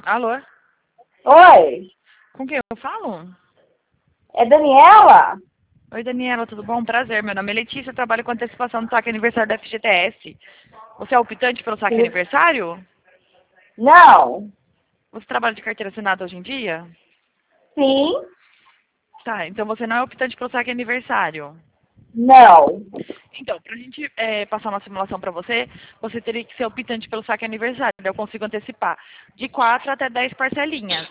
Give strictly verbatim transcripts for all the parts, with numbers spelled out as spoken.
Alô? Oi, Com quem eu falo? é Daniela? Oi, Daniela, tudo bom? Prazer, meu nome é Letícia, eu trabalho com antecipação do saque aniversário da F G T S. Você é optante pelo saque aniversário? Não. Você trabalha de carteira assinada hoje em dia? Sim? Tá, então você não é optante pelo saque aniversário. Não. Então, pra gente é, passar uma simulação pra você, você teria que ser optante pelo saque aniversário. Eu consigo antecipar de quatro até dez parcelinhas.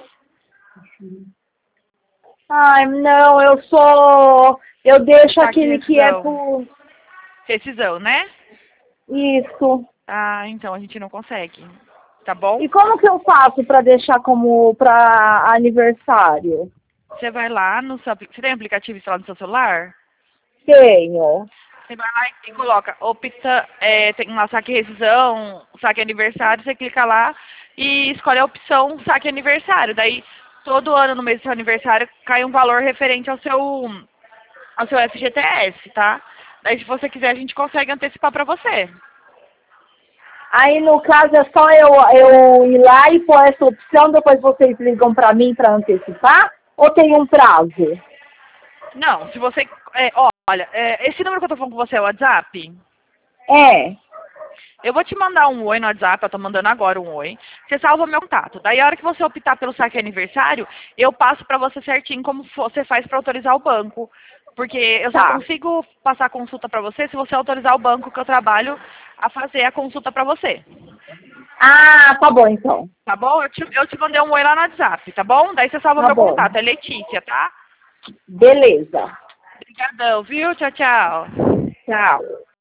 Ai, não, eu sou... Eu deixo Saque aquele que é rescisão. por... Rescisão, né? Isso. Ah, então a gente não consegue. Tá bom? E como que eu faço pra deixar como pra aniversário? Você vai lá no seu... apli- Você tem aplicativo instalado no seu celular? Tenho. Você vai lá e coloca opta, é, tem lá saque rescisão, saque aniversário, você clica lá e escolhe a opção saque aniversário. Daí, todo ano no mês do seu aniversário, cai um valor referente ao seu, ao seu F G T S, tá? Daí, se você quiser, a gente consegue antecipar pra você. Aí, no caso, é só eu, eu ir lá e pôr essa opção, depois vocês ligam pra mim pra antecipar? Ou tem um prazo? Não, se você... é, olha, é, esse número que eu tô falando com você é o WhatsApp? É. Eu vou te mandar um oi no WhatsApp, eu tô mandando agora um oi. Você salva meu contato. Daí a hora que você optar pelo saque aniversário, eu passo pra você certinho como você faz pra autorizar o banco. Porque eu só Tá. consigo passar a consulta pra você se você autorizar o banco que eu trabalho a fazer a consulta pra você. Ah, tá bom, então. Tá bom? Eu te, eu te mandei um oi lá no WhatsApp, tá bom? Daí você salva Tá meu bom. contato. É Letícia, tá? Beleza. Obrigadão, viu? Tchau, tchau. Tchau.